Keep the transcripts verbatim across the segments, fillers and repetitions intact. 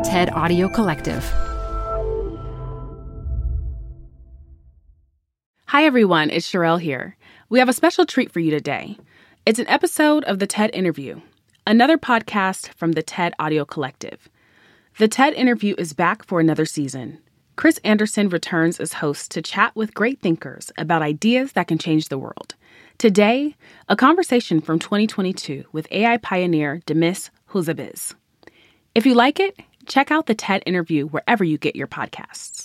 TED Audio Collective. Hi, everyone. It's Sherelle here. We have a special treat for you today. It's an episode of the TED Interview, another podcast from the TED Audio Collective. The TED Interview is back for another season. Chris Anderson returns as host to chat with great thinkers about ideas that can change the world. Today, a conversation from twenty twenty-two with A I pioneer Demis Hassabis. If you like it, check out the TED Interview wherever you get your podcasts.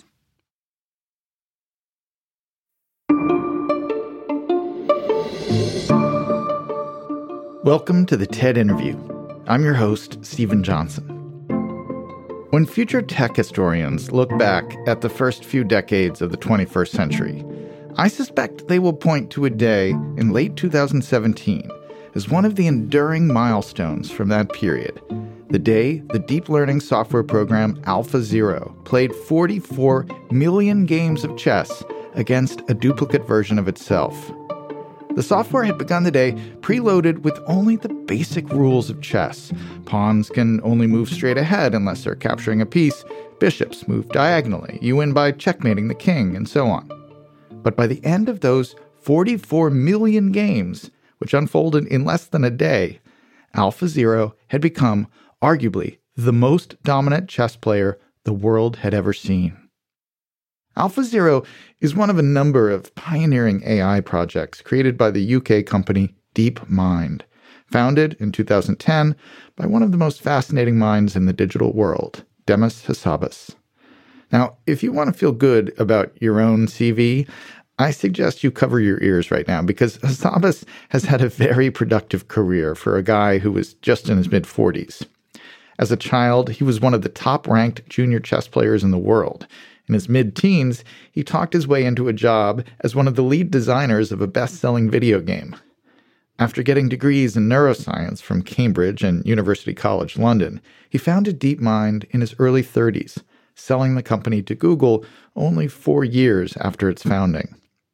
Welcome to the TED Interview. I'm your host, Stephen Johnson. When future tech historians look back at the first few decades of the twenty-first century, I suspect they will point to a day in late two thousand seventeen as one of the enduring milestones from that period, the day the deep learning software program AlphaZero played forty-four million games of chess against a duplicate version of itself. The software had begun the day preloaded with only the basic rules of chess. Pawns can only move straight ahead unless they're capturing a piece. Bishops move diagonally. You win by checkmating the king, and so on. But by the end of those forty-four million games, which unfolded in less than a day, AlphaZero had become, arguably, the most dominant chess player the world had ever seen. AlphaZero is one of a number of pioneering A I projects created by the U K company DeepMind, founded in two thousand ten by one of the most fascinating minds in the digital world, Demis Hassabis. Now, if you want to feel good about your own C V, I suggest you cover your ears right now because Hassabis has had a very productive career for a guy who was just in his mid-forties. As a child, he was one of the top-ranked junior chess players in the world. In his mid-teens, he talked his way into a job as one of the lead designers of a best-selling video game. After getting degrees in neuroscience from Cambridge and University College London, he founded DeepMind in his early thirties, selling the company to Google only four years after its founding.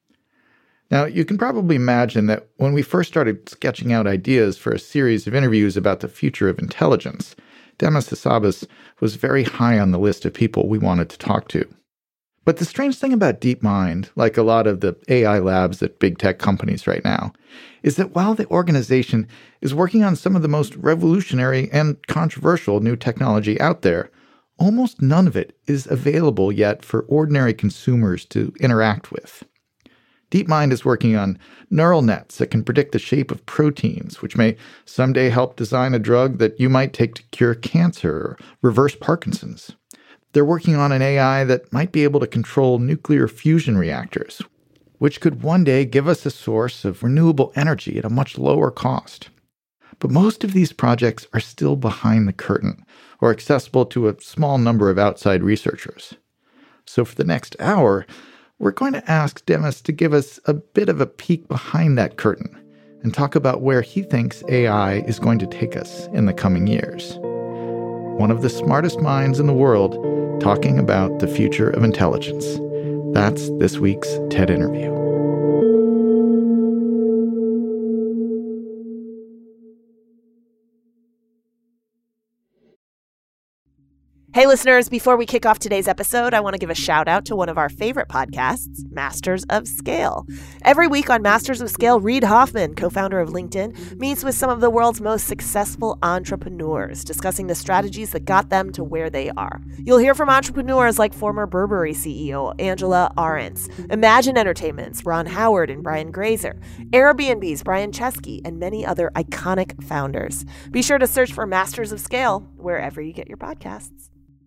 Now, you can probably imagine that when we first started sketching out ideas for a series of interviews about the future of intelligence, Demis Hassabis was very high on the list of people we wanted to talk to. But the strange thing about DeepMind, like a lot of the A I labs at big tech companies right now, is that while the organization is working on some of the most revolutionary and controversial new technology out there, almost none of it is available yet for ordinary consumers to interact with. DeepMind is working on neural nets that can predict the shape of proteins, which may someday help design a drug that you might take to cure cancer or reverse Parkinson's. They're working on an A I that might be able to control nuclear fusion reactors, which could one day give us a source of renewable energy at a much lower cost. But most of these projects are still behind the curtain or accessible to a small number of outside researchers. So for the next hour, we're going to ask Demis to give us a bit of a peek behind that curtain and talk about where he thinks A I is going to take us in the coming years. One of the smartest minds in the world talking about the future of intelligence. That's this week's TED Interview. Hey, listeners, before we kick off today's episode, I want to give a shout out to one of our favorite podcasts, Masters of Scale. Every week on Masters of Scale, Reid Hoffman, co-founder of LinkedIn, meets with some of the world's most successful entrepreneurs, discussing the strategies that got them to where they are. You'll hear from entrepreneurs like former Burberry C E O Angela Ahrendts, Imagine Entertainment's Ron Howard and Brian Grazer, Airbnb's Brian Chesky, and many other iconic founders. Be sure to search for Masters of Scale wherever you get your podcasts.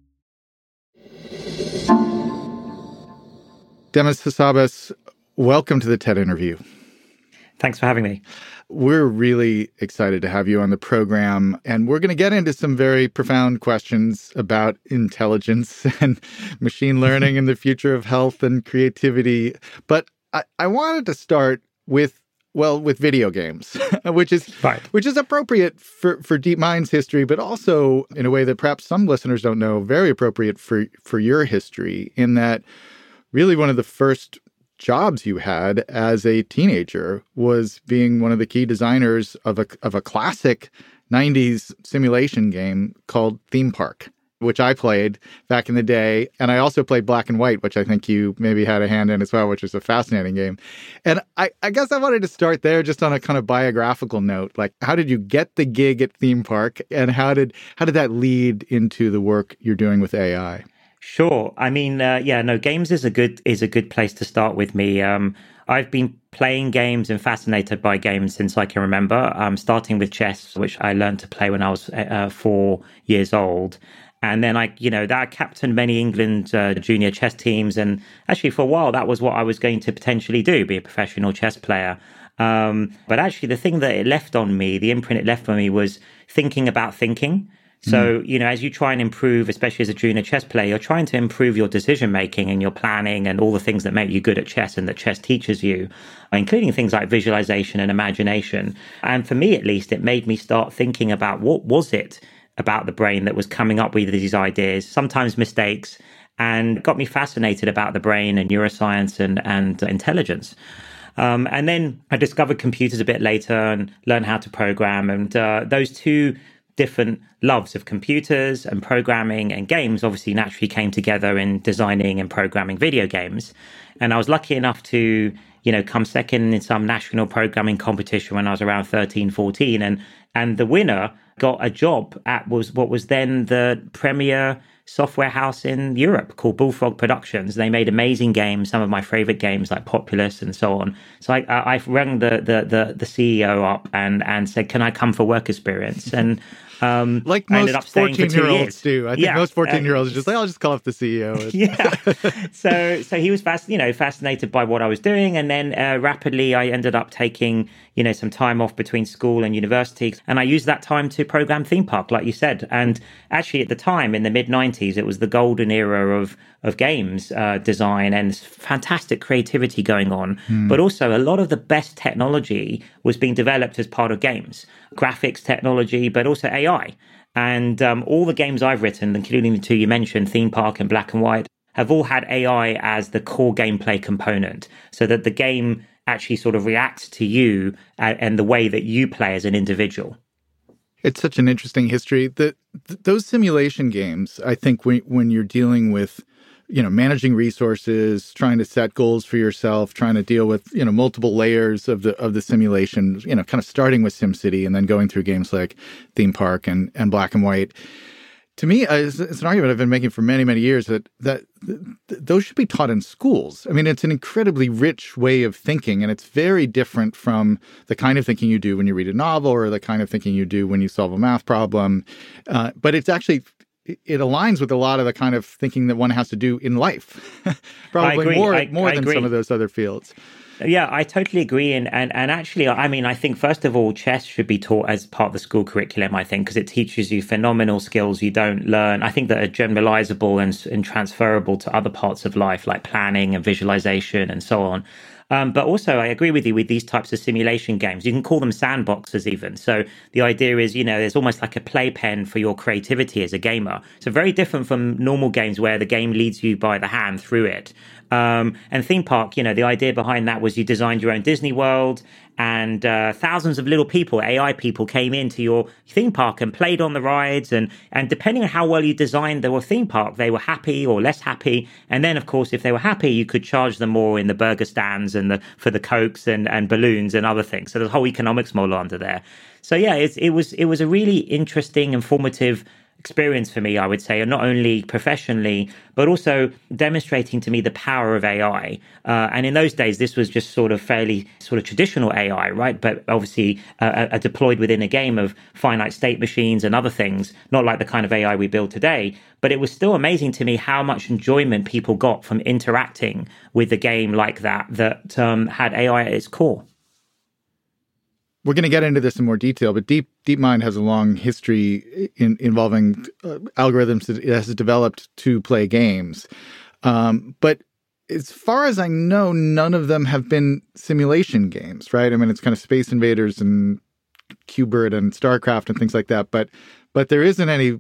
Demis Hassabis, welcome to the TED Interview. Thanks for having me. We're really excited to have you on the program, and we're going to get into some very profound questions about intelligence and machine learning and the future of health and creativity. But I, I wanted to start with, well, with video games, which is right. which is appropriate for, for DeepMind's history, but also in a way that perhaps some listeners don't know, very appropriate for, for your history, in that really one of the first jobs you had as a teenager was being one of the key designers of a of a classic nineties simulation game called Theme Park. which I played back in the day. And I also played Black and White, which I think you maybe had a hand in as well, which was a fascinating game. And I, I guess I wanted to start there just on a kind of biographical note. Like, how did you get the gig at Theme Park? And how did how did that lead into the work you're doing with A I? Sure. I mean, uh, yeah, no, games is a good is a good place to start with me. Um, I've been playing games and fascinated by games since I can remember, um, starting with chess, which I learned to play when I was uh, four years old. And then I, you know, that captained many England uh, junior chess teams. And actually, for a while, that was what I was going to potentially do, be a professional chess player. Um, but actually, the thing that it left on me, the imprint it left on me was thinking about thinking. So, you know, as you try and improve, especially as a junior chess player, you're trying to improve your decision making and your planning and all the things that make you good at chess and that chess teaches you, including things like visualization and imagination. And for me, at least, it made me start thinking about what was it about the brain that was coming up with these ideas, sometimes mistakes, and got me fascinated about the brain and neuroscience and, and intelligence. Um, and then I discovered computers a bit later and learned how to program. And uh, those two different loves of computers and programming and games obviously naturally came together in designing and programming video games. And I was lucky enough to, you know, come second in some national programming competition when I was around thirteen, fourteen. And, and the winner got a job at was what was then the premier software house in Europe called Bullfrog Productions. They made amazing games, some of my favorite games like Populous and so on. So I, I rang the, the, the, the C E O up and, and said, can I come for work experience? And Um, like most fourteen-year-olds do. I think yeah. most fourteen-year-olds uh, are just like, I'll just call up the C E O. yeah. So so he was fast, you know, fascinated by what I was doing. And then uh, rapidly I ended up taking, you know, some time off between school and university. And I used that time to program Theme Park, like you said. And actually at the time, in the mid nineties, it was the golden era of of games uh, design and fantastic creativity going on. Mm. But also a lot of the best technology was being developed as part of games, graphics technology, but also A I. And um, all the games I've written, including the two you mentioned, Theme Park and Black and White, have all had A I as the core gameplay component, so that the game actually sort of reacts to you and, and the way that you play as an individual. It's such an interesting history. The, th- those simulation games, I think when, when you're dealing with, you know, managing resources, trying to set goals for yourself, trying to deal with, you know, multiple layers of the of the simulation, you know, kind of starting with SimCity and then going through games like Theme Park and, and Black and White. To me, it's, it's an argument I've been making for many, many years that that th- those should be taught in schools. I mean, it's an incredibly rich way of thinking, and it's very different from the kind of thinking you do when you read a novel or the kind of thinking you do when you solve a math problem. Uh, but it's actually it aligns with a lot of the kind of thinking that one has to do in life, probably more I, more I than agree. some of those other fields. Yeah, I totally agree. And, and and actually, I mean, I think, first of all, chess should be taught as part of the school curriculum, I think, because it teaches you phenomenal skills you don't learn, I think, that are generalizable and, and transferable to other parts of life, like planning and visualization and so on. Um, but also, I agree with you with these types of simulation games. You can call them sandboxes even. So the idea is, you know, there's almost like a playpen for your creativity as a gamer. So very different from normal games where the game leads you by the hand through it. Um, and Theme Park, you know, the idea behind that was you designed your own Disney World, and uh, thousands of little people, A I people, came into your theme park and played on the rides. And, and depending on how well you designed the theme park, they were happy or less happy. And then, of course, if they were happy, you could charge them more in the burger stands and the for the Cokes and, and balloons and other things. So there's a whole economics model under there. So yeah, it's, it was it was a really interesting, informative experience for me, I would say, and not only professionally, but also demonstrating to me the power of A I. Uh, and in those days, this was just sort of fairly sort of traditional A I, right? But obviously uh, uh, deployed within a game of finite state machines and other things, not like the kind of A I we build today. But it was still amazing to me how much enjoyment people got from interacting with a game like that, that um, had A I at its core. We're going to get into this in more detail, but Deep DeepMind has a long history in, involving uh, algorithms that it has developed to play games. Um, but as far as I know, none of them have been simulation games, right? I mean, it's kind of Space Invaders and Q*bert and StarCraft and things like that. But but there isn't any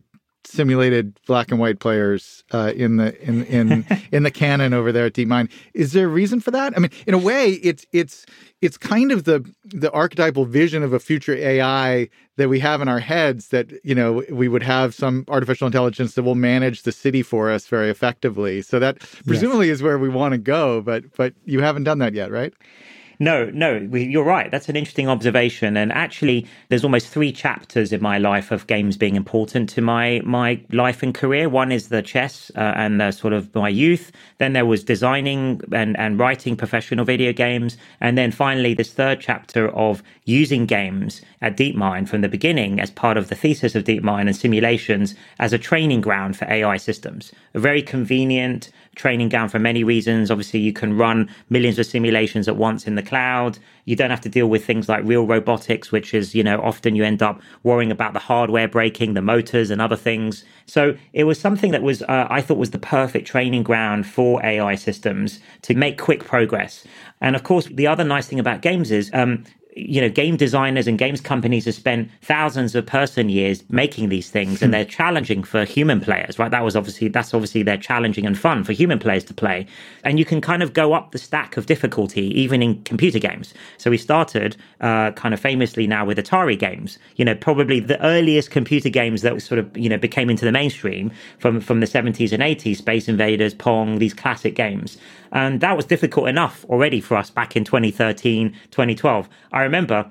simulated black and white players uh, in the in in in the canon over there at DeepMind. Is there a reason for that? I mean, in a way, it's it's it's kind of the the archetypal vision of a future A I that we have in our heads, that, you know, we would have some artificial intelligence that will manage the city for us very effectively. So that presumably yes. is where we want to go, but but you haven't done that yet, right? No, no, we, you're right. That's an interesting observation. And actually, there's almost three chapters in my life of games being important to my my life and career. One is the chess uh, and the sort of my youth. Then there was designing and, and writing professional video games. And then finally, this third chapter of using games at DeepMind from the beginning as part of the thesis of DeepMind and simulations as a training ground for A I systems. A very convenient training ground for many reasons. Obviously, you can run millions of simulations at once in the cloud. You don't have to deal with things like real robotics, which is, you know, often you end up worrying about the hardware breaking, the motors and other things. So it was something that was, uh, I thought was the perfect training ground for A I systems to make quick progress. And of course, the other nice thing about games is, um, you know, game designers and games companies have spent thousands of person years making these things, and they're challenging for human players, right? That was obviously, that's obviously they're challenging and fun for human players to play. And you can kind of go up the stack of difficulty, even in computer games. So we started uh, kind of famously now with Atari games, you know, probably the earliest computer games that sort of, you know, became into the mainstream from, from the seventies and eighties, Space Invaders, Pong, these classic games. And that was difficult enough already for us back in twenty thirteen, twenty twelve. I remember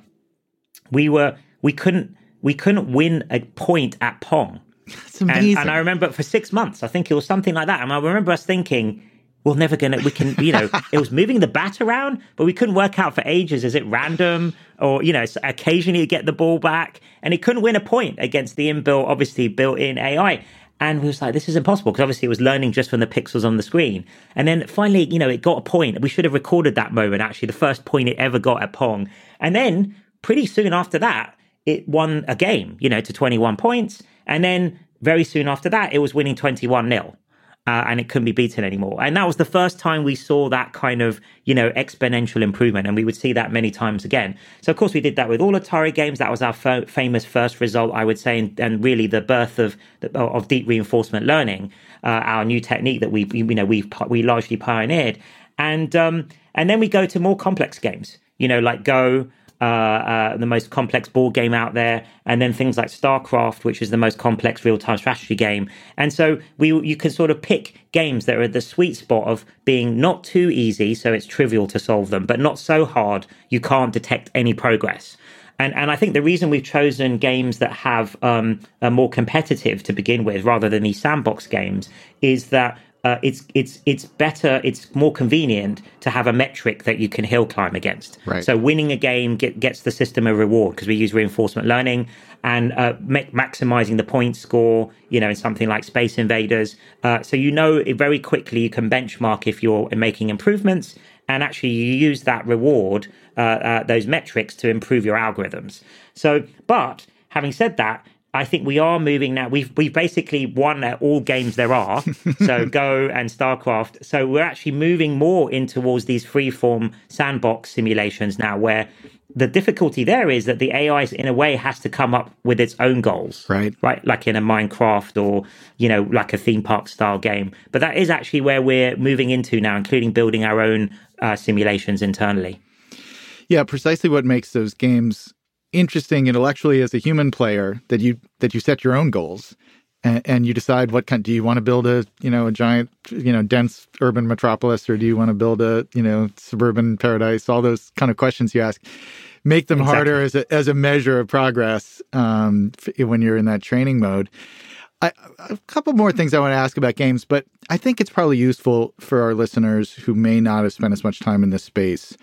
we were we couldn't we couldn't win a point at Pong. That's amazing. And, and I remember for six months, I think it was something like that. And I remember us thinking, we're never gonna we can, you know, it was moving the bat around, but we couldn't work out for ages. Is it random? Or, you know, occasionally you get the ball back, and it couldn't win a point against the inbuilt, obviously built-in A I. And we was like, this is impossible, because obviously it was learning just from the pixels on the screen. And then finally, you know, it got a point. We should have recorded that moment, actually, the first point it ever got at Pong. And then pretty soon after that, it won a game, you know, to twenty-one points. And then very soon after that, it was winning twenty-one nil. Uh, and it couldn't be beaten anymore. And that was the first time we saw that kind of, you know, exponential improvement. And we would see that many times again. So, of course, we did that with all Atari games. That was our f- famous first result, I would say, and, and really the birth of of deep reinforcement learning, uh, our new technique that we, you know, we we largely pioneered. And um, and then we go to more complex games, you know, like Go, uh, uh, the most complex board game out there, and then things like StarCraft, which is the most complex real-time strategy game. And so we you can sort of pick games that are at the sweet spot of being not too easy, so it's trivial to solve them, but not so hard you can't detect any progress. And and I think the reason we've chosen games that have um, are more competitive to begin with, rather than these sandbox games, is that Uh, it's it's it's better, it's more convenient to have a metric that you can hill climb against. Right. So winning a game get, gets the system a reward, because we use reinforcement learning, and uh, ma- maximizing the point score, you know, in something like Space Invaders. Uh, so you know it very quickly you can benchmark if you're making improvements, and actually you use that reward, uh, uh, those metrics, to improve your algorithms. So, but having said that, I think we are moving now. We've we've basically won at all games there are, so Go and StarCraft. So we're actually moving more in towards these free-form sandbox simulations now, where the difficulty there is that the A I, in a way, has to come up with its own goals, right? Right, like in a Minecraft or, you know, like a theme park style game. But that is actually where we're moving into now, including building our own uh, simulations internally. Yeah, precisely what makes those games interesting intellectually as a human player, that you that you set your own goals, and, and you decide what kind. Do you want to build a you know a giant you know dense urban metropolis, or do you want to build a you know suburban paradise? All those kind of questions you ask make them exactly. harder as a as a measure of progress um, when you're in that training mode. I, a couple more things I want to ask about games, but I think it's probably useful for our listeners who may not have spent as much time in this space.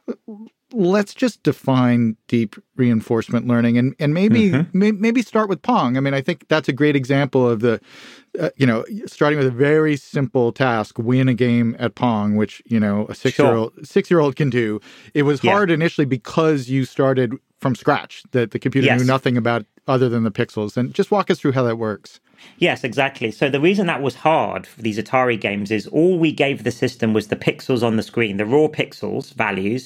Let's just define deep reinforcement learning, and, and maybe mm-hmm. may, maybe start with Pong. I mean, I think that's a great example of the, uh, you know, starting with a very simple task, win a game at Pong, which, you know, a six-year-old sure. six-year-old can do. It was hard yeah. initially because you started from scratch, that the computer yes. knew nothing about other than the pixels. And just walk us through how that works. Yes, exactly. So the reason that was hard for these Atari games is all we gave the system was the pixels on the screen, the raw pixels values,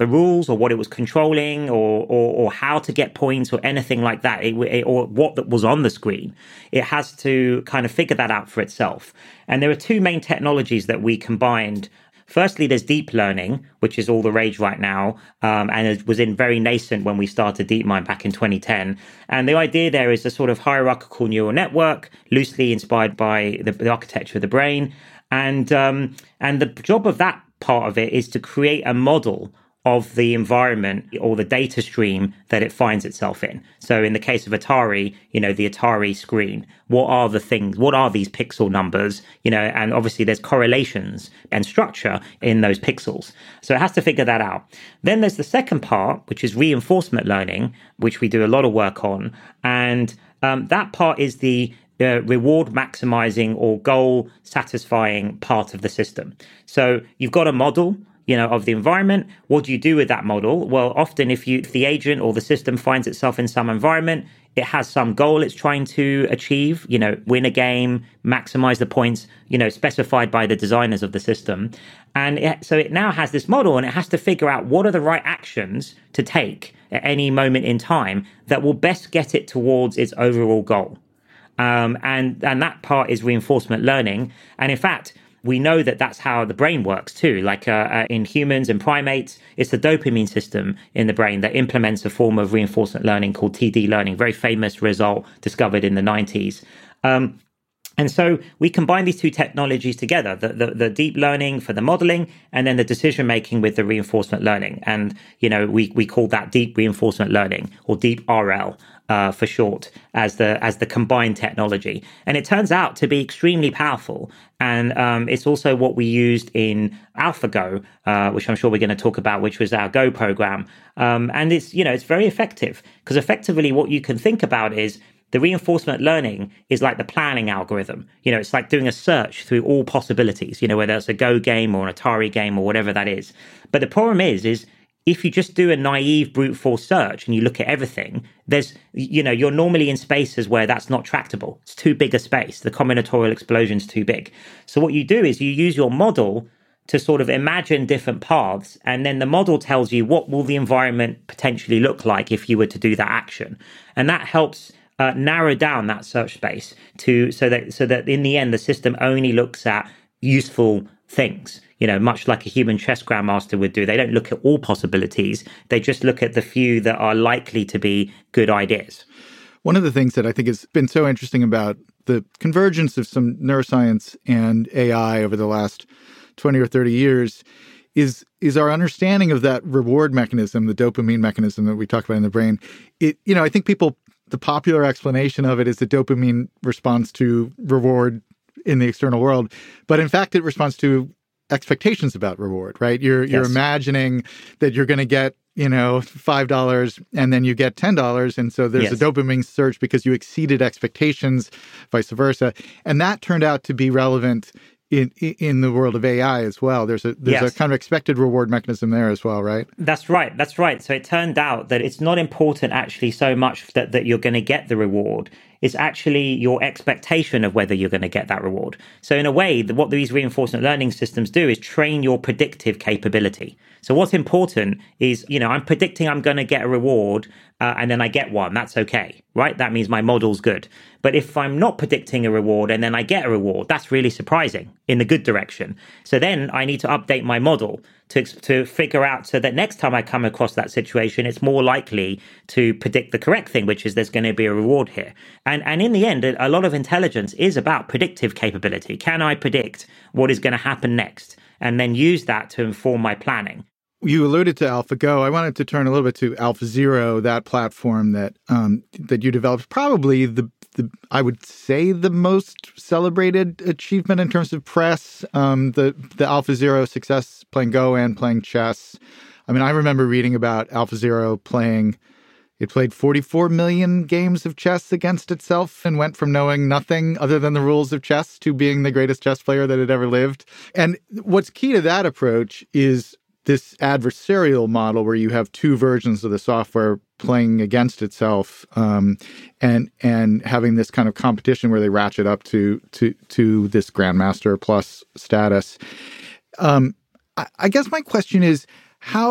the rules or what it was controlling or or, or how to get points or anything like that, it, it, or what that was on the screen. It has to kind of figure that out for itself. And there are two main technologies that we combined. Firstly, there's deep learning, which is all the rage right now, um, and it was in very nascent when we started DeepMind back in twenty ten. And the idea there is a sort of hierarchical neural network, loosely inspired by the, the architecture of the brain. And um, and the job of that part of it is to create a model of the environment or the data stream that it finds itself in. So in the case of Atari, you know, the Atari screen, what are the things, what are these pixel numbers, you know, and obviously there's correlations and structure in those pixels. So it has to figure that out. Then there's the second part, which is reinforcement learning, which we do a lot of work on. And um, that part is the Uh, reward maximizing or goal satisfying part of the system. So you've got a model, you know, of the environment. What do you do with that model? Well, often if you, if the agent or the system finds itself in some environment, it has some goal it's trying to achieve, you know, win a game, maximize the points, you know, specified by the designers of the system. And it, so it now has this model and it has to figure out what are the right actions to take at any moment in time that will best get it towards its overall goal. Um, and, and that part is reinforcement learning. And in fact, we know that that's how the brain works too. Like uh, uh, in humans and primates, it's the dopamine system in the brain that implements a form of reinforcement learning called T D learning, very famous result discovered in the nineties. Um, and so we combine these two technologies together, the, the, the deep learning for the modeling and then the decision making with the reinforcement learning. And, you know, we, we call that deep reinforcement learning or deep R L. Uh, for short, as the as the combined technology, and it turns out to be extremely powerful. And um, it's also what we used in AlphaGo, uh, which I'm sure we're going to talk about, which was our Go program. Um, and it's you know it's very effective because effectively what you can think about is the reinforcement learning is like the planning algorithm. You know, it's like doing a search through all possibilities. You know, whether it's a Go game or an Atari game or whatever that is. But the problem is, is if you just do a naive brute force search and you look at everything, there's, you know, you're normally in spaces where that's not tractable. It's too big a space. The combinatorial explosion is too big. So what you do is you use your model to sort of imagine different paths. And then the model tells you what will the environment potentially look like if you were to do that action. And that helps uh, narrow down that search space to so that so that in the end, the system only looks at useful things. You know, much like a human chess grandmaster would do. They don't look at all possibilities. They just look at the few that are likely to be good ideas. One of the things that I think has been so interesting about the convergence of some neuroscience and A I over the last twenty or thirty years is is our understanding of that reward mechanism, the dopamine mechanism that we talk about in the brain. It, you know, I think people, the popular explanation of it is that dopamine responds to reward in the external world. But in fact, it responds to expectations about reward, right? You're you're yes. imagining that you're going to get, you know, five dollars and then you get ten dollars. And so there's yes. a dopamine surge because you exceeded expectations, vice versa. And that turned out to be relevant in in the world of A I as well. There's a there's yes. a kind of expected reward mechanism there as well, right? That's right. That's right. So it turned out that it's not important actually so much that, that you're going to get the reward. It's actually your expectation of whether you're going to get that reward. So in a way, what these reinforcement learning systems do is train your predictive capability. So what's important is, you know, I'm predicting I'm going to get a reward uh, and then I get one. That's okay, right? That means my model's good. But if I'm not predicting a reward and then I get a reward, that's really surprising in the good direction. So then I need to update my model to to figure out so that next time I come across that situation, it's more likely to predict the correct thing, which is there's going to be a reward here. And and in the end, a lot of intelligence is about predictive capability. Can I predict what is going to happen next? And then use that to inform my planning. You alluded to AlphaGo. I wanted to turn a little bit to AlphaZero, that platform that um, that you developed. Probably the, the I would say the most celebrated achievement in terms of press. Um, the the AlphaZero success playing Go and playing chess. I mean, I remember reading about AlphaZero playing. It played forty-four million games of chess against itself and went from knowing nothing other than the rules of chess to being the greatest chess player that had ever lived. And what's key to that approach is this adversarial model where you have two versions of the software playing against itself, um, and and having this kind of competition where they ratchet up to to to this Grandmaster Plus status. Um, I, I guess my question is how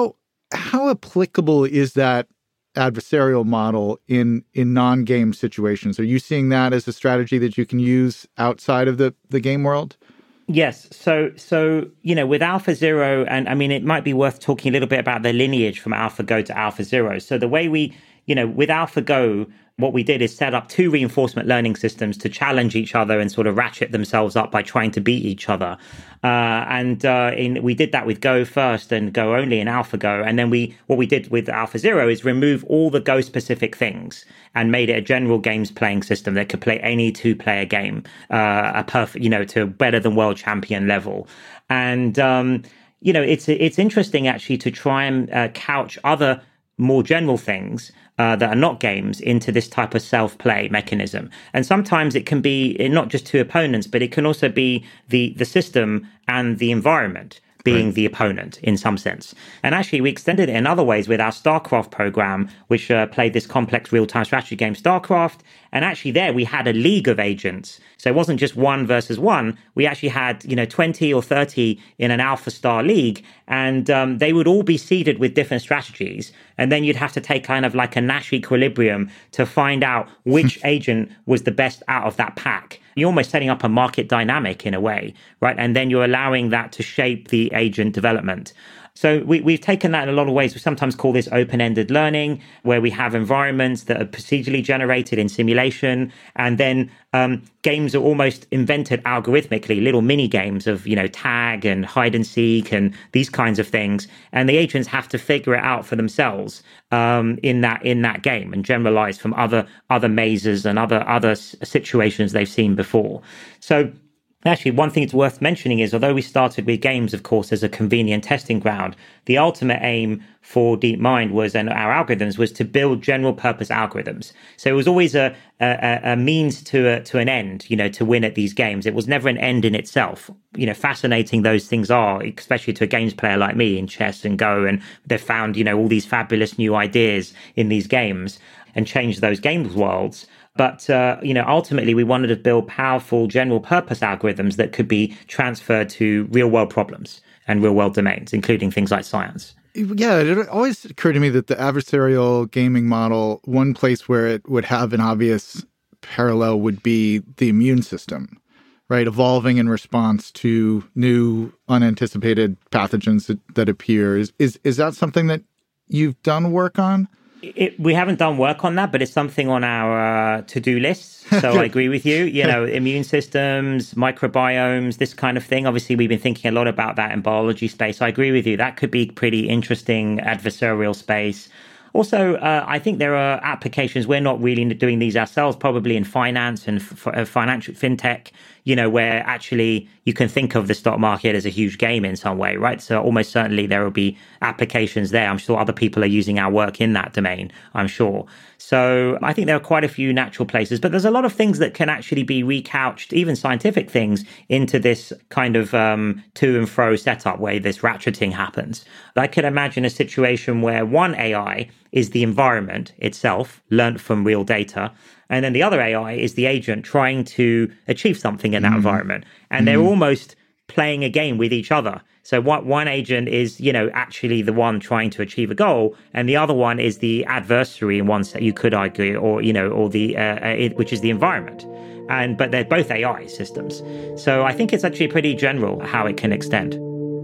how applicable is that adversarial model in in non-game situations? Are you seeing that as a strategy that you can use outside of the, the game world? Yes. So, so you know, with AlphaZero, and I mean, it might be worth talking a little bit about the lineage from AlphaGo to AlphaZero. So the way we, you know, with AlphaGo, what we did is set up two reinforcement learning systems to challenge each other and sort of ratchet themselves up by trying to beat each other. Uh, and uh, in, we did that with Go first and Go only in AlphaGo. And then we, what we did with AlphaZero is remove all the Go specific things and made it a general games playing system that could play any two player game, uh, a perfect, you know, to better than world champion level. And, um, you know, it's, it's interesting actually to try and uh, couch other more general things uh, that are not games into this type of self-play mechanism. And sometimes it can be not just two opponents, but it can also be the the system and the environment being right. the opponent in some sense. And actually, we extended it in other ways with our StarCraft program, which uh, played this complex real-time strategy game, StarCraft. And actually there we had a league of agents. So it wasn't just one versus one. We actually had, you know, twenty or thirty in an Alpha Star league. And um, they would all be seeded with different strategies. And then you'd have to take kind of like a Nash equilibrium to find out which agent was the best out of that pack. You're almost setting up a market dynamic in a way, right? And then you're allowing that to shape the agent development. So we, we've taken that in a lot of ways. We sometimes call this open-ended learning, where we have environments that are procedurally generated in simulation, and then um, games are almost invented algorithmically, little mini games of, you know, tag and hide and seek and these kinds of things. And the agents have to figure it out for themselves um, in that in that game and generalize from other other mazes and other other situations they've seen before. So actually, one thing it's worth mentioning is, although we started with games, of course, as a convenient testing ground, the ultimate aim for DeepMind was, and our algorithms, was to build general purpose algorithms. So it was always a a, a means to a, to an end, you know, to win at these games. It was never an end in itself. You know, fascinating those things are, especially to a games player like me in chess and Go, and they've found, you know, all these fabulous new ideas in these games and changed those games worlds. But, uh, you know, ultimately, we wanted to build powerful general purpose algorithms that could be transferred to real world problems and real world domains, including things like science. Yeah, it always occurred to me that the adversarial gaming model, one place where it would have an obvious parallel would be the immune system, right? Evolving in response to new unanticipated pathogens that, that appear. Is, is, is that something that you've done work on? It, we haven't done work on that, but it's something on our uh, to-do lists. So I agree with you. You know, immune systems, microbiomes, this kind of thing. Obviously, we've been thinking a lot about that in biology space. I agree with you. That could be pretty interesting adversarial space. Also, uh, I think there are applications, we're not really doing these ourselves, probably in finance and f- f- financial fintech, you know, where actually you can think of the stock market as a huge game in some way, right? So almost certainly there will be applications there. I'm sure other people are using our work in that domain, I'm sure. So I think there are quite a few natural places, but there's a lot of things that can actually be recouched, even scientific things, into this kind of um, to and fro setup where this ratcheting happens. I could imagine a situation where one A I is the environment itself, learnt from real data, and then the other A I is the agent trying to achieve something in that mm. environment. And mm. they're almost playing a game with each other. So what one agent is, you know, actually the one trying to achieve a goal, and the other one is the adversary in one set, you could argue, or, you know, or the, uh, it, which is the environment. And, but they're both A I systems. So I think it's actually pretty general how it can extend.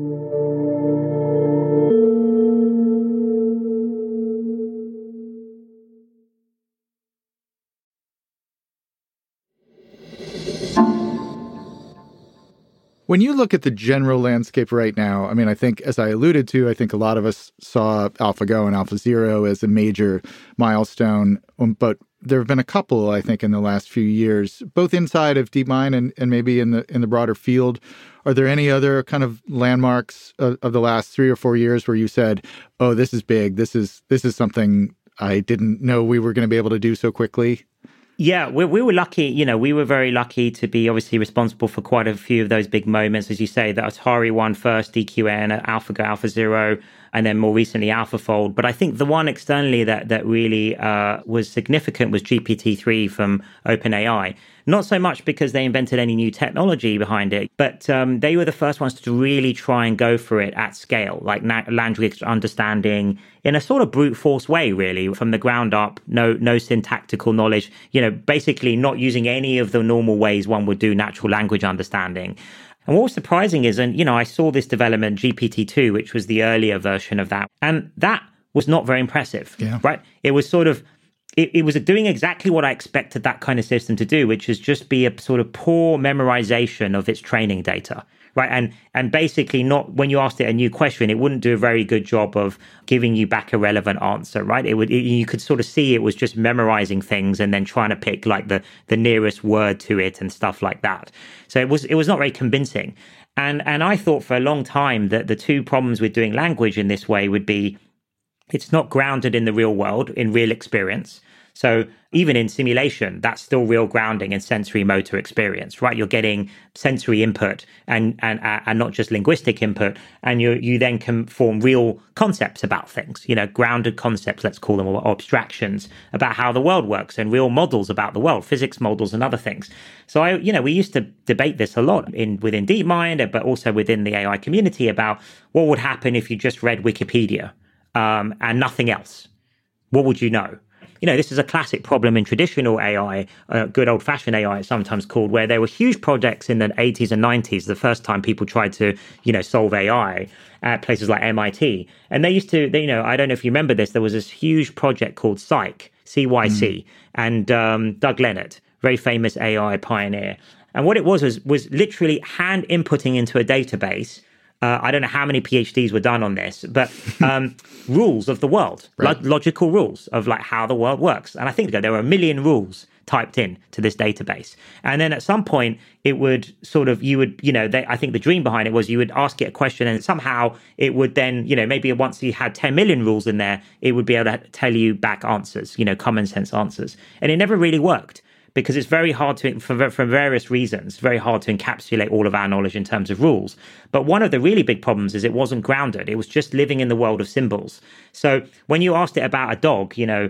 When you look at the general landscape right now, I mean, I think, as I alluded to, I think a lot of us saw AlphaGo and AlphaZero as a major milestone, but there have been a couple, I think, in the last few years, both inside of DeepMind and, and maybe in the in the broader field. Are there any other kind of landmarks of, of the last three or four years where you said, oh, this is big, this is this is something I didn't know we were going to be able to do so quickly? Yeah, we, we were lucky, you know, we were very lucky to be obviously responsible for quite a few of those big moments. As you say, the Atari one first, D Q N, AlphaGo, AlphaZero. and then more recently AlphaFold. But I think the one externally that that really uh, was significant was G P T three from OpenAI. Not so much because they invented any new technology behind it, but um, they were the first ones to really try and go for it at scale, like na- language understanding in a sort of brute force way, really, from the ground up, no no syntactical knowledge, you know, basically not using any of the normal ways one would do natural language understanding. And what was surprising is, and, you know, I saw this development, G P T two, which was the earlier version of that, and that was not very impressive, yeah. right? It was sort of, It, it was doing exactly what I expected that kind of system to do, which is just be a sort of poor memorization of its training data, right? And and basically not, when you asked it a new question, it wouldn't do a very good job of giving you back a relevant answer, right? It would, it, you could sort of see it was just memorizing things and then trying to pick like the the nearest word to it and stuff like that. So it was it was not very convincing. And and I thought for a long time that the two problems with doing language in this way would be, it's not grounded in the real world, in real experience. So even in simulation, that's still real grounding in sensory motor experience, right? You're getting sensory input and and and not just linguistic input, and you you then can form real concepts about things, you know, grounded concepts, let's call them, or abstractions about how the world works, and real models about the world, physics models and other things. So I, you know, we used to debate this a lot in within DeepMind, but also within the A I community about what would happen if you just read Wikipedia um, and nothing else. What would you know? You know, this is a classic problem in traditional A I, uh, good old-fashioned A I, it's sometimes called, where there were huge projects in the eighties and nineties, the first time people tried to, you know, solve A I at places like M I T. And they used to, they, you know, I don't know if you remember this, there was this huge project called Cyc, C Y C, mm. and um, Doug Lenert, very famous A I pioneer. And what it was was, was literally hand inputting into a database. Uh, I don't know how many PhDs were done on this, but um, rules of the world, right. lo- logical rules of like how the world works. And I think there were a million rules typed in to this database. And then at some point it would sort of, you would, you know, they, I think the dream behind it was you would ask it a question and somehow it would then, you know, maybe once you had ten million rules in there, it would be able to tell you back answers, you know, common sense answers. And it never really worked. Because it's very hard to, for, for various reasons, very hard to encapsulate all of our knowledge in terms of rules. But one of the really big problems is it wasn't grounded. It was just living in the world of symbols. So when you asked it about a dog, you know,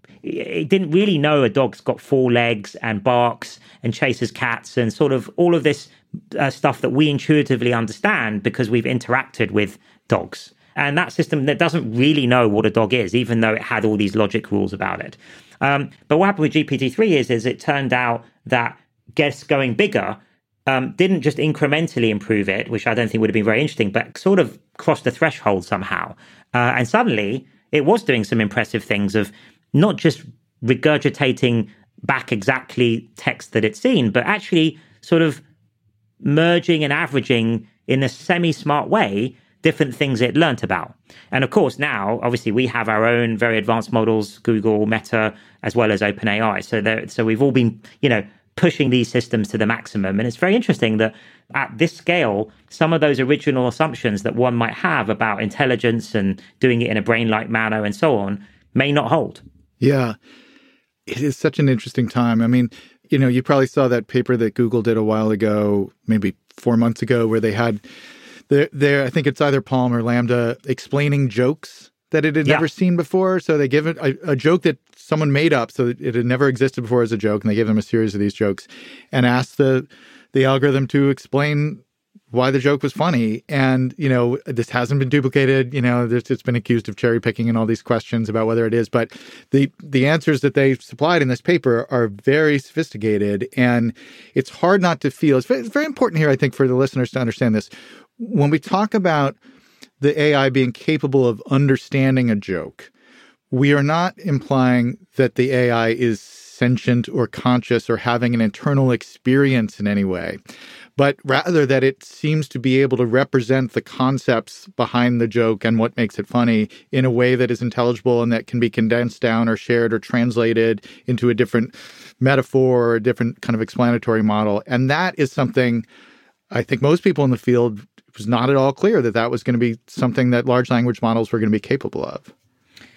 it didn't really know a dog's got four legs and barks and chases cats and sort of all of this uh, stuff that we intuitively understand because we've interacted with dogs. And that system that doesn't really know what a dog is, even though it had all these logic rules about it. Um, but what happened with G P T three is, is it turned out that guess going bigger um, didn't just incrementally improve it, which I don't think would have been very interesting, but sort of crossed the threshold somehow. Uh, and suddenly it was doing some impressive things of not just regurgitating back exactly text that it's seen, but actually sort of merging and averaging in a semi-smart way different things it learnt about. And of course, now, obviously, we have our own very advanced models, Google, Meta, as well as OpenAI. So there, so we've all been, you know, pushing these systems to the maximum. And it's very interesting that at this scale, some of those original assumptions that one might have about intelligence and doing it in a brain-like manner and so on may not hold. Yeah, it is such an interesting time. I mean, you know, you probably saw that paper that Google did a while ago, maybe four months ago, where they had There, there. I think it's either Palm or Lambda explaining jokes that it had yeah. never seen before. So they give it a, a joke that someone made up, so it had never existed before as a joke, and they gave them a series of these jokes and asked the the algorithm to explain why the joke was funny. And, you know, this hasn't been duplicated. You know, there's, it's been accused of cherry picking and all these questions about whether it is. But the the answers that they supplied in this paper are very sophisticated, and it's hard not to feel. It's very, it's very important here, I think, for the listeners to understand this. When we talk about the A I being capable of understanding a joke, we are not implying that the A I is sentient or conscious or having an internal experience in any way, but rather that it seems to be able to represent the concepts behind the joke and what makes it funny in a way that is intelligible and that can be condensed down or shared or translated into a different metaphor or a different kind of explanatory model. And that is something I think most people in the field it was not at all clear that that was going to be something that large language models were going to be capable of.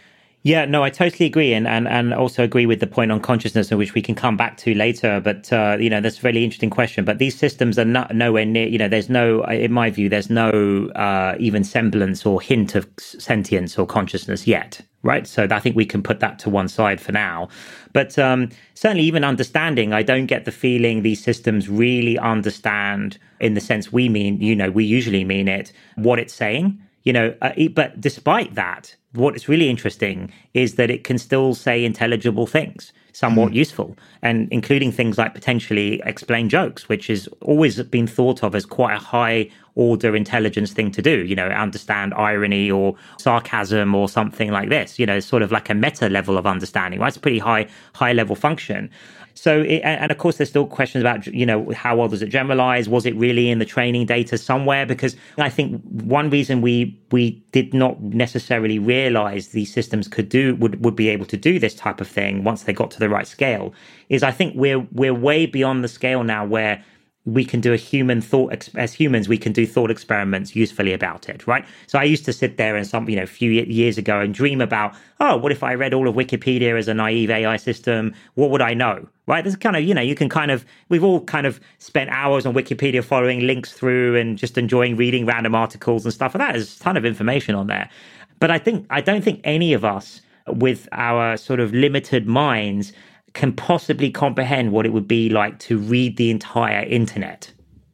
Yeah, no, I totally agree, and and and also agree with the point on consciousness, which we can come back to later. But uh, you know, that's a really interesting question. But these systems are not nowhere near. You know, there's no, in my view, there's no uh, even semblance or hint of sentience or consciousness yet, right? So I think we can put that to one side for now. But um, certainly, even understanding, I don't get the feeling these systems really understand, in the sense we mean. You know, we usually mean it, what it's saying. You know, uh, but despite that, what is really interesting is that it can still say intelligible things, somewhat mm. useful, and including things like potentially explain jokes, which has always been thought of as quite a high order intelligence thing to do, you know, understand irony or sarcasm or something like this, you know, sort of like a meta level of understanding, right? It's a pretty high, high level function. So, it, and of course, there's still questions about, you know, how well does it generalize? Was it really in the training data somewhere? Because I think one reason we we did not necessarily realize these systems could do would, would be able to do this type of thing once they got to the right scale is I think we're we're way beyond the scale now where we can do a human thought, as humans, we can do thought experiments usefully about it, right? So I used to sit there and some, you know, a few years ago and dream about, oh, what if I read all of Wikipedia as a naive A I system? What would I know, right? There's kind of, you know, you can kind of, we've all kind of spent hours on Wikipedia following links through and just enjoying reading random articles and stuff. And that is a ton of information on there. But I think, I don't think any of us with our sort of limited minds can possibly comprehend what it would be like to read the entire internet.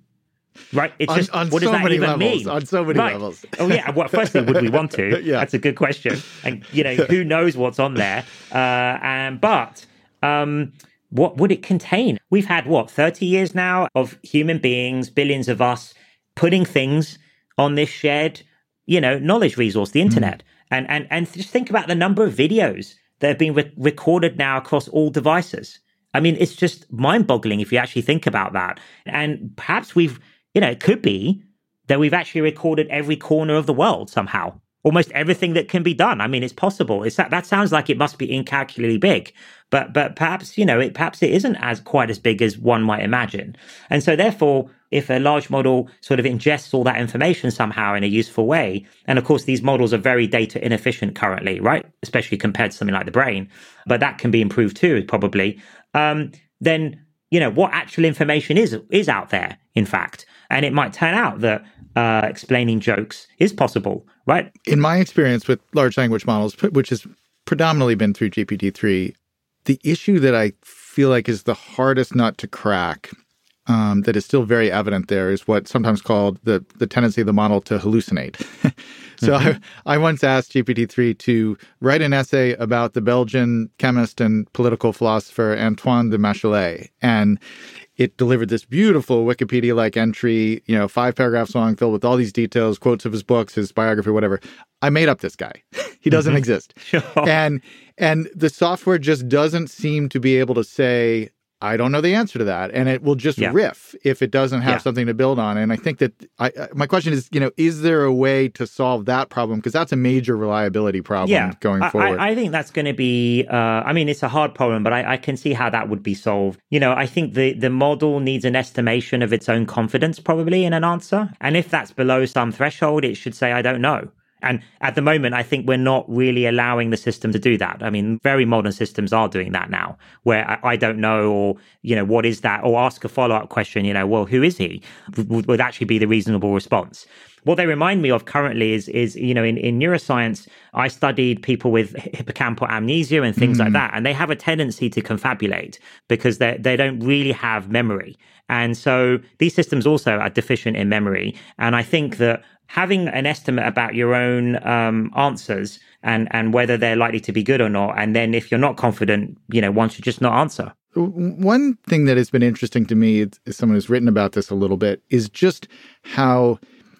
Right? It's just, on, on what does so that many even levels, mean? On so many right. levels. Oh, yeah. Well, firstly, would we want to? Yeah. That's a good question. And, you know, who knows what's on there? Uh, and But um, what would it contain? We've had, what, thirty years now of human beings, billions of us, putting things on this shared, you know, knowledge resource, the internet. Mm. And, and, and just think about the number of videos that have been re- recorded now across all devices. I mean, it's just mind-boggling if you actually think about that. And perhaps we've, you know, it could be that we've actually recorded every corner of the world somehow. Almost everything that can be done. I mean, it's possible. It's that, that sounds like it must be incalculably big. But but perhaps, you know, it perhaps it isn't as quite as big as one might imagine. And so therefore, if a large model sort of ingests all that information somehow in a useful way, and of course, these models are very data inefficient currently, right? Especially compared to something like the brain, but that can be improved too, probably. Um, then, you know, what actual information is is out there, in fact. And it might turn out that uh, explaining jokes is possible, right? In my experience with large language models, which has predominantly been through G P T three, the issue that I feel like is the hardest nut to crack, um, that is still very evident there, is what's sometimes called the, the tendency of the model to hallucinate. so mm-hmm. I, I once asked G P T three to write an essay about the Belgian chemist and political philosopher Antoine de Machelet. And it delivered this beautiful Wikipedia-like entry, you know, five paragraphs long, filled with all these details, quotes of his books, his biography, whatever. I made up this guy. He doesn't mm-hmm. exist. Sure. And and the software just doesn't seem to be able to say, I don't know the answer to that. And it will just yeah. riff if it doesn't have yeah. something to build on. And I think that I, my question is, you know, is there a way to solve that problem? Because that's a major reliability problem yeah. going forward. I, I think that's going to be, uh, I mean, it's a hard problem, but I, I can see how that would be solved. You know, I think the, the model needs an estimation of its own confidence probably in an answer. And if that's below some threshold, it should say, I don't know. And at the moment, I think we're not really allowing the system to do that. I mean, very modern systems are doing that now, where I, I don't know, or, you know, what is that? Or ask a follow-up question, you know, well, who is he? Would, would actually be the reasonable response. What they remind me of currently is, is you know, in, in neuroscience, I studied people with hippocampal amnesia and things mm. like that. And they have a tendency to confabulate because they they don't really have memory. And so these systems also are deficient in memory. And I think that having an estimate about your own um, answers and, and whether they're likely to be good or not, and then if you're not confident, you know, one should just not answer. One thing that has been interesting to me, as someone who's written about this a little bit, is just how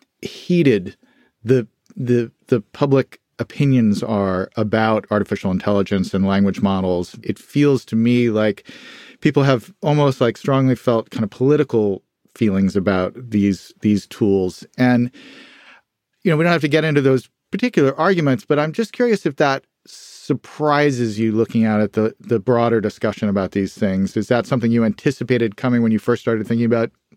heated the the the public opinions are about artificial intelligence and language models. It feels to me like people have almost like strongly felt kind of political feelings about these these tools. And, you know, we don't have to get into those particular arguments, but I'm just curious if that surprises you looking out at the the broader discussion about these things. Is that something you anticipated coming when you first started thinking about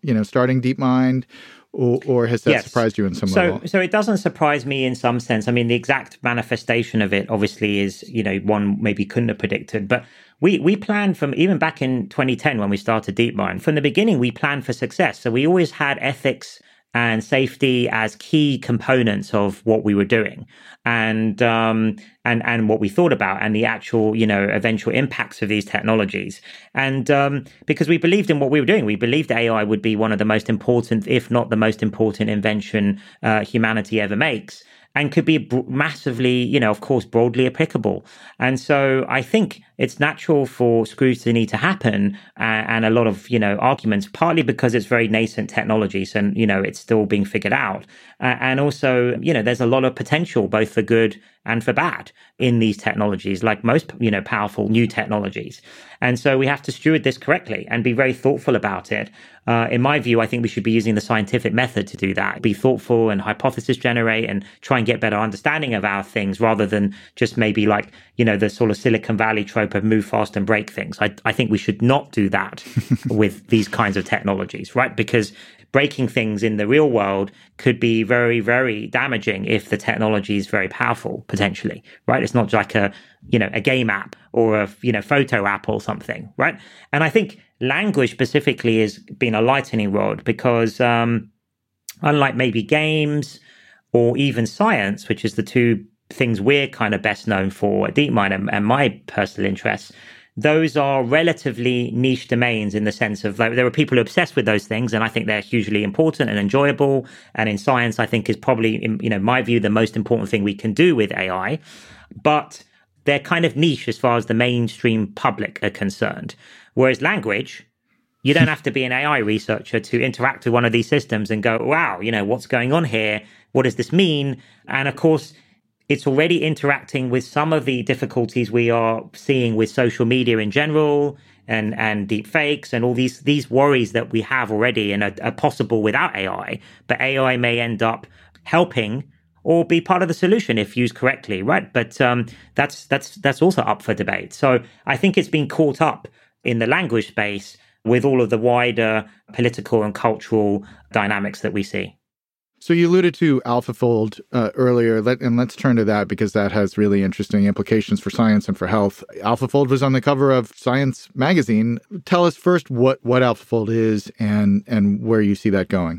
you know, starting DeepMind, or, or has that yes. surprised you in some so, level? So it doesn't surprise me in some sense. I mean, the exact manifestation of it obviously is, you know, one maybe couldn't have predicted, but we we planned from even back in twenty ten when we started DeepMind. From the beginning, we planned for success. So we always had ethics and safety as key components of what we were doing, and um, and and what we thought about, and the actual, you know, eventual impacts of these technologies. And um, because we believed in what we were doing, we believed A I would be one of the most important, if not the most important, invention uh, humanity ever makes, and could be massively, you know, of course, broadly applicable. And so I think it's natural for scrutiny to happen uh, and a lot of, you know, arguments, partly because it's very nascent technologies and, you know, it's still being figured out. Uh, and also, you know, there's a lot of potential, both for good and for bad in these technologies, like most, you know, powerful new technologies. And so we have to steward this correctly and be very thoughtful about it. Uh, in my view, I think we should be using the scientific method to do that, be thoughtful and hypothesis generate and try and get better understanding of our things rather than just maybe like, you know, the sort of Silicon Valley trope of move fast and break things. I, I think we should not do that with these kinds of technologies, right? Because breaking things in the real world could be very, very damaging if the technology is very powerful, potentially, right? It's not like a, you know, a game app or a, you know, photo app or something, right? And I think language specifically has been a lightning rod because um, unlike maybe games or even science, which is the two things we're kind of best known for at DeepMind and, and my personal interests, those are relatively niche domains in the sense of like, there are people who are obsessed with those things, and I think they're hugely important and enjoyable. And in science, I think is probably, in you know, my view, the most important thing we can do with A I. But they're kind of niche as far as the mainstream public are concerned. Whereas language, you don't have to be an A I researcher to interact with one of these systems and go, wow, you know, what's going on here? What does this mean? And of course, it's already interacting with some of the difficulties we are seeing with social media in general and, and deep fakes and all these, these worries that we have already and are, are possible without A I. But A I may end up helping or be part of the solution if used correctly, right? But um, that's that's that's also up for debate. So I think it's been caught up in the language space with all of the wider political and cultural dynamics that we see. So you alluded to AlphaFold uh, earlier, Let, and let's turn to that because that has really interesting implications for science and for health. AlphaFold was on the cover of Science magazine. Tell us first what, what AlphaFold is and, and where you see that going.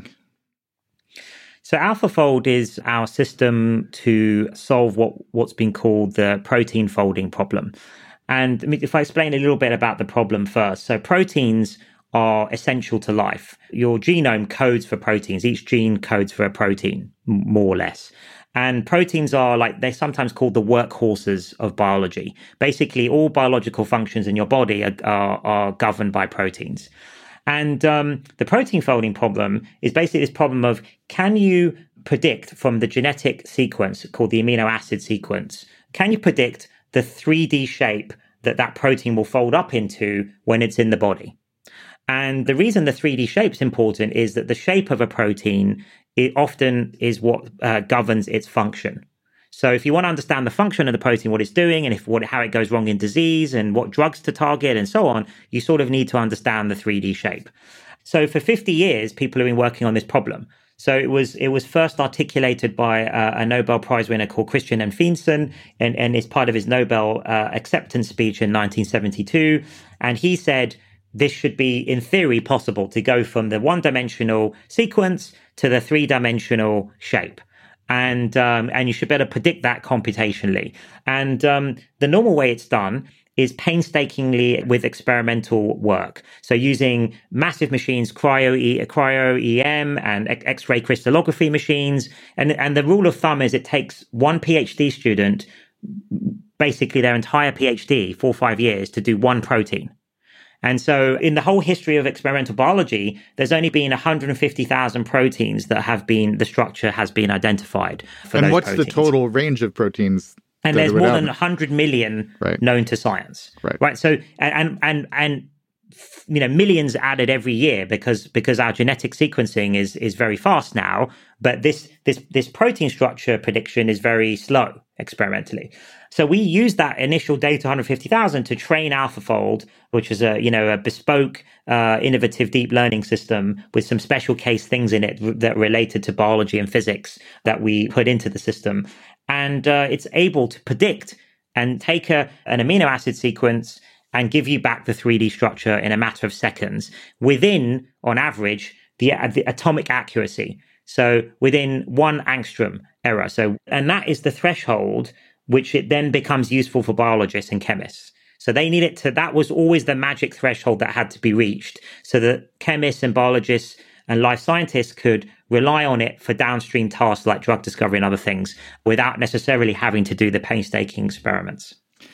So AlphaFold is our system to solve what, what's been called the protein folding problem. And I mean, if I explain a little bit about the problem first. So proteins are essential to life. Your genome codes for proteins. Each gene codes for a protein, more or less. And proteins are like, they're sometimes called the workhorses of biology. Basically, all biological functions in your body are, are, are governed by proteins. And um, the protein folding problem is basically this problem of, can you predict from the genetic sequence called the amino acid sequence, can you predict the three D shape that that protein will fold up into when it's in the body? And the reason the three D shape is important is that the shape of a protein, it often is what uh, governs its function. So if you want to understand the function of the protein, what it's doing, and if what how it goes wrong in disease, and what drugs to target, and so on, you sort of need to understand the three D shape. So for fifty years, people have been working on this problem. So it was it was first articulated by uh, a Nobel Prize winner called Christian M. Feenson, and, and it's part of his Nobel uh, acceptance speech in nineteen seventy-two. And he said, this should be, in theory, possible to go from the one-dimensional sequence to the three-dimensional shape. And um, and you should better predict that computationally. And um, the normal way it's done is painstakingly with experimental work. So using massive machines, cryo, cryo E M and X-ray crystallography machines. And, and the rule of thumb is it takes one PhD student, basically their entire PhD, four or five years, to do one protein. And so in the whole history of experimental biology, there's only been one hundred fifty thousand proteins that have been, the structure has been identified for and those what's proteins. The total range of proteins? And there's more than one hundred million right. known to science. Right. Right. So, and, and, and, you know, millions added every year because, because our genetic sequencing is, is very fast now. But this, this, this protein structure prediction is very slow. experimentally. So we used that initial data, one hundred fifty thousand, to train AlphaFold, which is a, you know, a bespoke, uh, innovative deep learning system with some special case things in it that related to biology and physics that we put into the system. And uh, it's able to predict and take a, an amino acid sequence and give you back the three D structure in a matter of seconds within, on average, the, the atomic accuracy. So within one angstrom error. So, and that is the threshold which it then becomes useful for biologists and chemists. So they need it to, that was always the magic threshold that had to be reached so that chemists and biologists and life scientists could rely on it for downstream tasks like drug discovery and other things without necessarily having to do the painstaking experiments.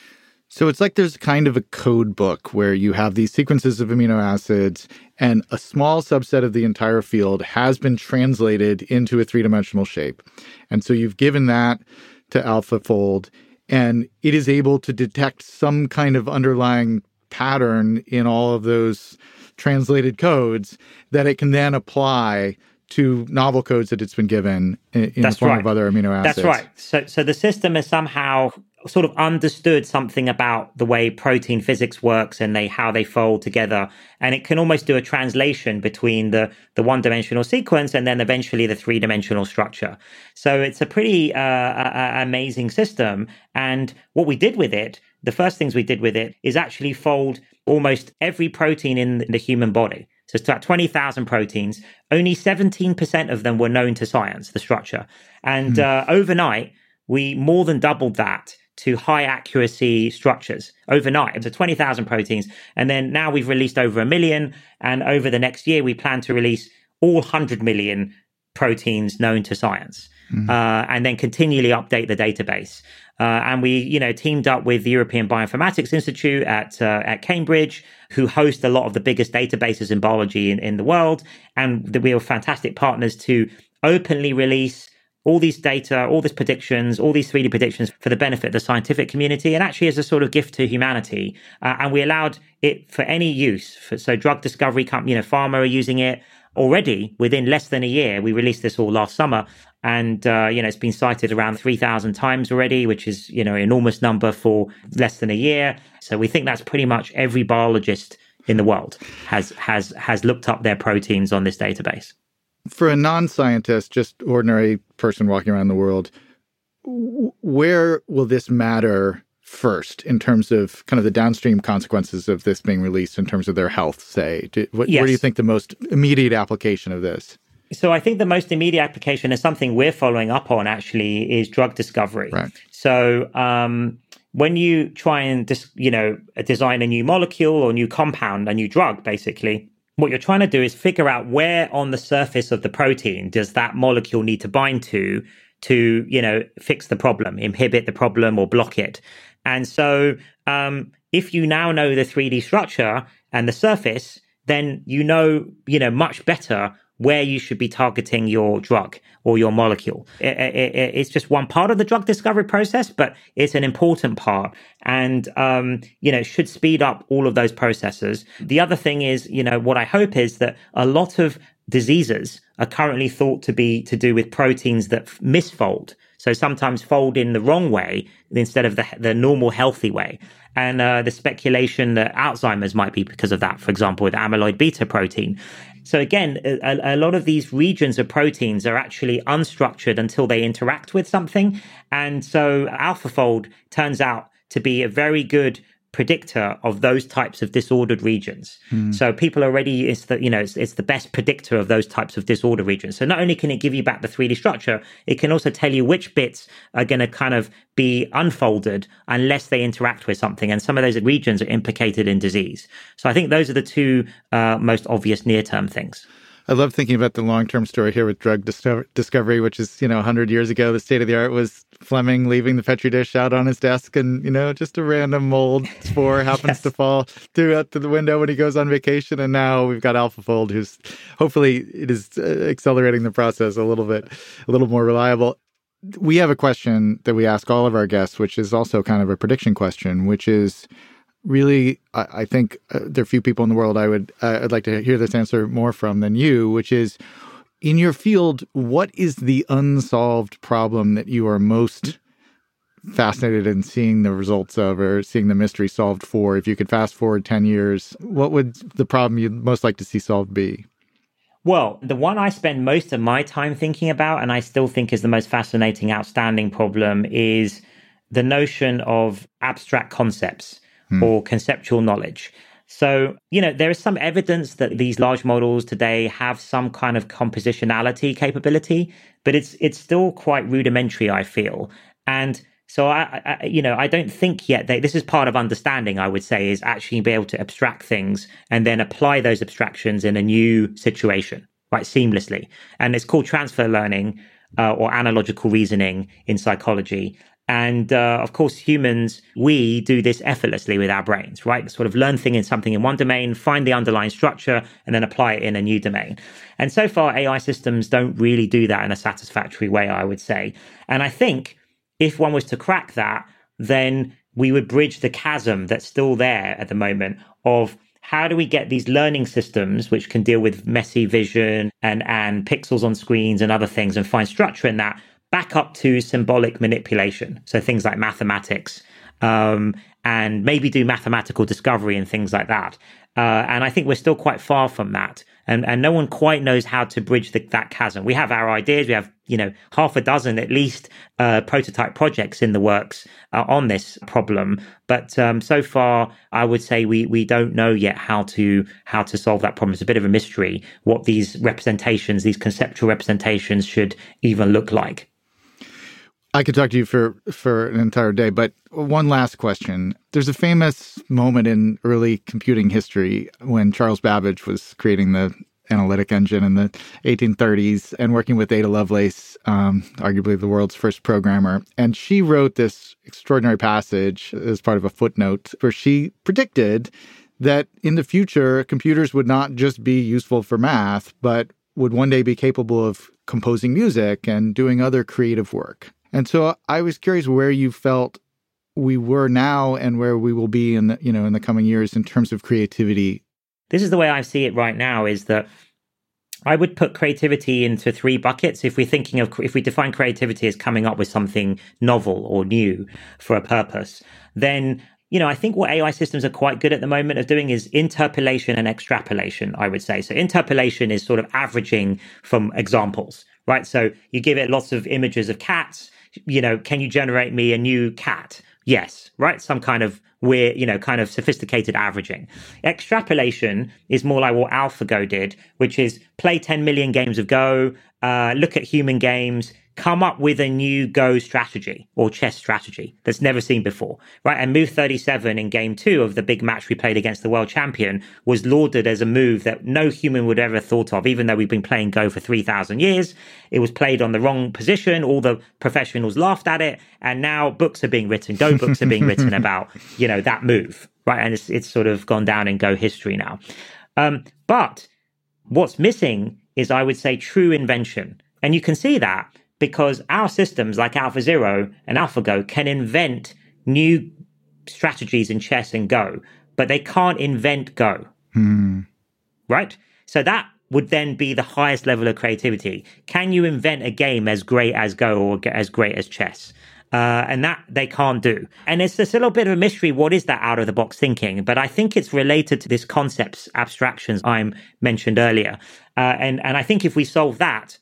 So it's like there's kind of a code book where you have these sequences of amino acids and a small subset of the entire field has been translated into a three-dimensional shape. And so you've given that to AlphaFold, and it is able to detect some kind of underlying pattern in all of those translated codes that it can then apply to novel codes that it's been given in, in the form right. of other amino acids. That's right. So, so the system has somehow sort of understood something about the way protein physics works and they how they fold together. And it can almost do a translation between the, the one-dimensional sequence and then eventually the three-dimensional structure. So it's a pretty uh, uh, amazing system. And what we did with it, the first things we did with it is actually fold almost every protein in the human body. So it's about twenty thousand proteins. Only seventeen percent of them were known to science, the structure. And mm. uh, overnight, we more than doubled that to high accuracy structures overnight. So twenty thousand proteins. And then now we've released over a million. And over the next year, we plan to release all one hundred million proteins known to science. Mm-hmm. Uh, and then continually update the database. Uh, and we, you know, teamed up with the European Bioinformatics Institute at uh, at Cambridge, who host a lot of the biggest databases in biology in, in the world. And we are fantastic partners to openly release all these data, all these predictions, all these three D predictions for the benefit of the scientific community and actually as a sort of gift to humanity. Uh, and we allowed it for any use. For, so drug discovery company, you know, pharma are using it already within less than a year. We released this all last summer. And, uh, you know, it's been cited around three thousand times already, which is, you know, an enormous number for less than a year. So we think that's pretty much every biologist in the world has has has looked up their proteins on this database. For a non-scientist, just ordinary person walking around the world, where will this matter first in terms of kind of the downstream consequences of this being released in terms of their health, say? Do, what, yes. Where do you think the most immediate application of this? So I think the most immediate application is something we're following up on, actually, is drug discovery. Right. So um, when you try and, dis- you know, design a new molecule or new compound, a new drug, basically, what you're trying to do is figure out where on the surface of the protein does that molecule need to bind to, to, you know, fix the problem, inhibit the problem or block it. And so um, if you now know the three D structure and the surface, then you know, you know, much better where you should be targeting your drug or your molecule. It, it, it's just one part of the drug discovery process, but it's an important part and, um, you know, should speed up all of those processes. The other thing is, you know, what I hope is that a lot of diseases are currently thought to be to do with proteins that misfold. So sometimes fold in the wrong way instead of the, the normal healthy way. And uh, the speculation that Alzheimer's might be because of that, for example, with amyloid beta protein. So again, a, a lot of these regions of proteins are actually unstructured until they interact with something. And so AlphaFold turns out to be a very good predictor of those types of disordered regions. Mm. So people already, it's the, you know, it's, it's the best predictor of those types of disordered regions. So not only can it give you back the three D structure, it can also tell you which bits are going to kind of be unfolded unless they interact with something. And some of those regions are implicated in disease. So I think those are the two uh, most obvious near-term things. I love thinking about the long-term story here with drug dis- discovery, which is, you know, one hundred years ago, the state of the art was Fleming leaving the Petri dish out on his desk and, you know, just a random mold spore happens yes. to fall through out to the window when he goes on vacation. And now we've got AlphaFold, who's hopefully it is uh, accelerating the process a little bit, a little more reliable. We have a question that we ask all of our guests, which is also kind of a prediction question, which is, really, I, I think uh, there are few people in the world I would uh, I'd like to hear this answer more from than you, which is, in your field, what is the unsolved problem that you are most fascinated in seeing the results of or seeing the mystery solved for? If you could fast forward ten years, what would the problem you'd most like to see solved be? Well, the one I spend most of my time thinking about, and I still think is the most fascinating, outstanding problem, is the notion of abstract concepts hmm. or conceptual knowledge. So, you know, there is some evidence that these large models today have some kind of compositionality capability, but it's it's still quite rudimentary, I feel. And so, I, I you know, I don't think yet that this is part of understanding, I would say, is actually be able to abstract things and then apply those abstractions in a new situation, right, seamlessly. And it's called transfer learning uh, or analogical reasoning in psychology. And uh, of course, humans, we do this effortlessly with our brains, right? Sort of learn thing in something in one domain, find the underlying structure, and then apply it in a new domain. And so far, A I systems don't really do that in a satisfactory way, I would say. And I think if one was to crack that, then we would bridge the chasm that's still there at the moment of how do we get these learning systems, which can deal with messy vision and, and pixels on screens and other things and find structure in that, back up to symbolic manipulation. So things like mathematics um, and maybe do mathematical discovery and things like that. Uh, and I think we're still quite far from that. And, and no one quite knows how to bridge the, that chasm. We have our ideas. We have, you know, half a dozen at least uh, prototype projects in the works uh, on this problem. But um, so far, I would say we we don't know yet how to how to solve that problem. It's a bit of a mystery what these representations, these conceptual representations should even look like. I could talk to you for, for an entire day, but one last question. There's a famous moment in early computing history when Charles Babbage was creating the analytic engine in the eighteen thirties and working with Ada Lovelace, um, arguably the world's first programmer. And she wrote this extraordinary passage as part of a footnote where she predicted that in the future, computers would not just be useful for math, but would one day be capable of composing music and doing other creative work. And so I was curious where you felt we were now and where we will be in the, you know, in the coming years in terms of creativity. This is the way I see it right now, is that I would put creativity into three buckets. If we're thinking of, if we define creativity as coming up with something novel or new for a purpose, then, you know, I think what A I systems are quite good at the moment of doing is interpolation and extrapolation, I would say. So interpolation is sort of averaging from examples, right? So you give it lots of images of cats. You know, can you generate me a new cat? Yes, right? Some kind of weird, you know, kind of sophisticated averaging. Extrapolation is more like what AlphaGo did, which is play ten million games of Go, uh, look at human games, come up with a new Go strategy or chess strategy that's never seen before, right? And move thirty-seven in game two of the big match we played against the world champion was lauded as a move that no human would ever have thought of, even though we've been playing Go for three thousand years. It was played on the wrong position. All the professionals laughed at it. And now books are being written, Go books are being written about, you know, that move, right? And it's, it's sort of gone down in Go history now. Um, but what's missing is, I would say, true invention. And you can see that because our systems like AlphaZero and AlphaGo can invent new strategies in chess and Go, but they can't invent Go, hmm. right? So that would then be the highest level of creativity. Can you invent a game as great as Go or as great as chess? Uh, and that they can't do. And it's just a little bit of a mystery. What is that out of the box thinking? But I think it's related to this concepts, abstractions I mentioned earlier. Uh, and, and I think if we solve that,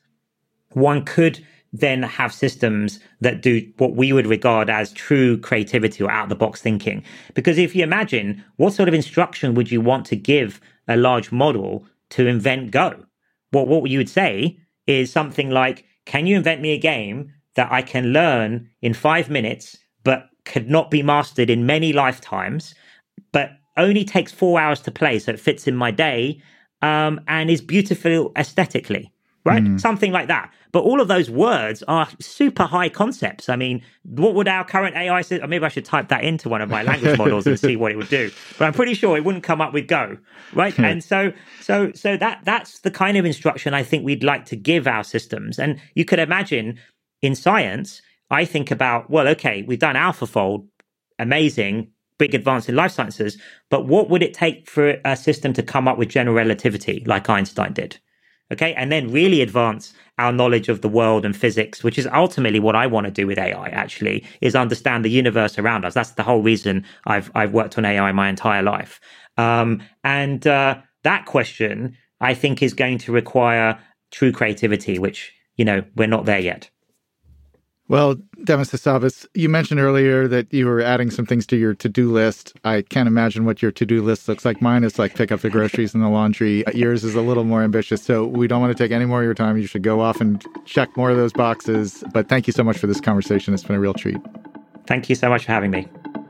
one could then have systems that do what we would regard as true creativity or out of the box thinking. Because if you imagine, what sort of instruction would you want to give a large model to invent Go? Well, what you would say is something like, can you invent me a game that I can learn in five minutes, but could not be mastered in many lifetimes, but only takes four hours to play, so it fits in my day, um, and is beautiful aesthetically, right? Mm. Something like that. But all of those words are super high concepts. I mean, what would our current A I say? Maybe I should type that into one of my language models and see what it would do. But I'm pretty sure it wouldn't come up with Go, right? And so, so, so that that's the kind of instruction I think we'd like to give our systems. And you could imagine in science, I think about, well, okay, we've done AlphaFold, amazing, big advance in life sciences, but what would it take for a system to come up with general relativity like Einstein did? Okay, and then really advance our knowledge of the world and physics, which is ultimately what I want to do with A I, actually, is understand the universe around us. That's the whole reason I've I've worked on A I my entire life. Um, and uh, that question, I think, is going to require true creativity, which, you know, we're not there yet. Well, Demis Hassabis, you mentioned earlier that you were adding some things to your to-do list. I can't imagine what your to-do list looks like. Mine is like pick up the groceries and the laundry. Yours is a little more ambitious, so we don't want to take any more of your time. You should go off and check more of those boxes. But thank you so much for this conversation. It's been a real treat. Thank you so much for having me.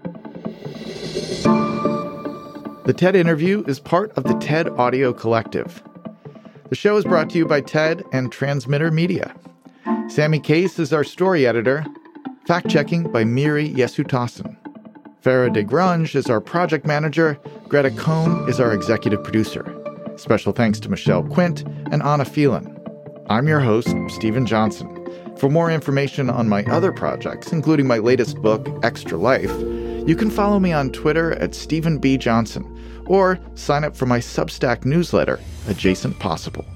The TED Interview is part of the TED Audio Collective. The show is brought to you by TED and Transmitter Media. Sammy Case is our story editor. Fact-checking by Miri Yesutasan. Farah DeGrange is our project manager. Greta Cohn is our executive producer. Special thanks to Michelle Quint and Anna Phelan. I'm your host, Stephen Johnson. For more information on my other projects, including my latest book, Extra Life, you can follow me on Twitter at Stephen B. Johnson, or sign up for my Substack newsletter, Adjacent Possible.